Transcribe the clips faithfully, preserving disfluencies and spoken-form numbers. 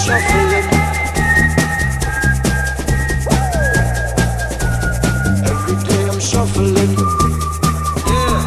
shuffling. Every day I'm shuffling. Yeah.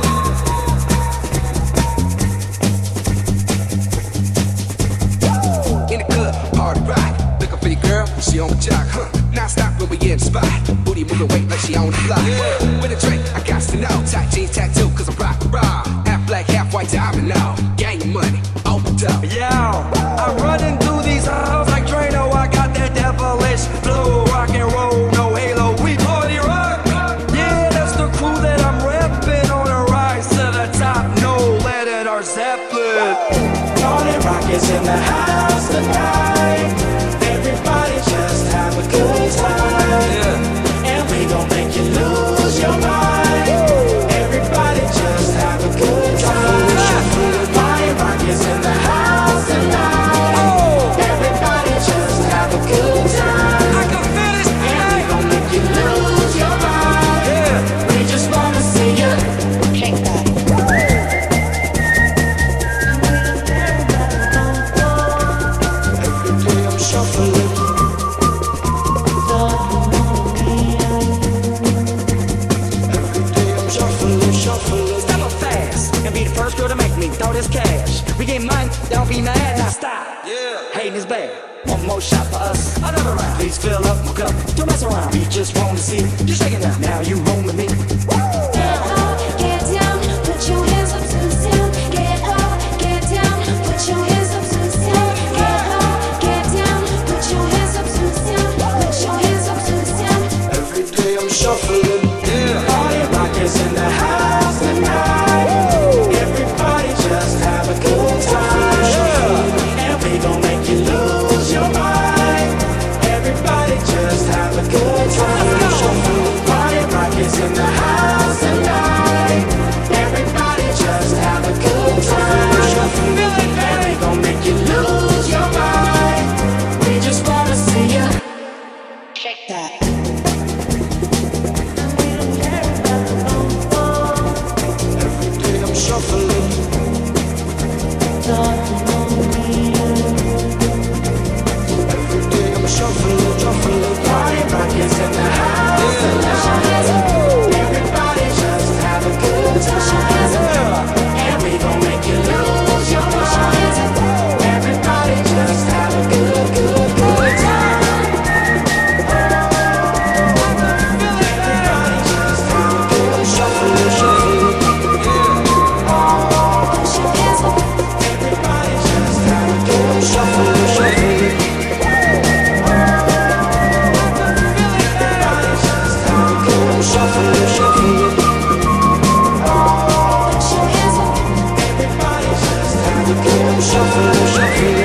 In the club, party rock. Looking for your girl, she on the jock, huh? Now stop when we in the spot. Booty moving weight like she on the block. Yeah. With a drink, I got to know. Tight jeans, tattoo, cause I'm rock raw. Half black, half white, diamond now. Gang money, open up. Yo, I'm running through these halls like Drano. I got that devilish flow, rock and roll, no halo. We party rock. Yeah, that's the crew that I'm repping on a rise to the top. No lead in our Zeppelin. Party rock is in the house tonight. Everybody just have a good time. Yeah. And we gon' make you lose your mind. Everybody just have a good time. Party rock is in the house tonight. Everybody just have a good time. I can feel this tonight. And we gon' make you lose your mind. Yeah. We just wanna see you shake that. Every day I'm shuffling. Every day I'm shuffling, shuffling. Step up fast and be the first girl to make me throw this cash. We get mine, don't be mad, now stop. Yeah. Hating is bad. One more shot for us, another round. Please fill up my cup, don't mess around. We just wanna see you shaking now. Now you home with me. Get up, get down, put your hands up to the sound. Get up, get down, put your hands up to the sound. Get up, get down, put your hands up to the sound. Put your hands up to the sound. Every day I'm shuffling. Yeah. Party rock is in the house tonight. Everybody just have a good time. Yeah. And we gon' make you lose your mind. Everybody just have a good time. Party rock is in the house tonight. Everybody just have a good time. And we gon' make you lose your mind. We just wanna see you shake that. Every day I'm shuffling. Every day I'm shuffling, shuffling. Party rock is in the house tonight. Everybody just have a good time. And we gon' make you lose your mind. Everybody just have a good, good, good time. Everybody just have a good Shuffling, shuffling. Put your hands up. Everybody just have a good Shuffling, shuffling. Everybody just have a good Shuffling, shuffling. Put your hands up. Everybody just have a good Shuffling, shuffling.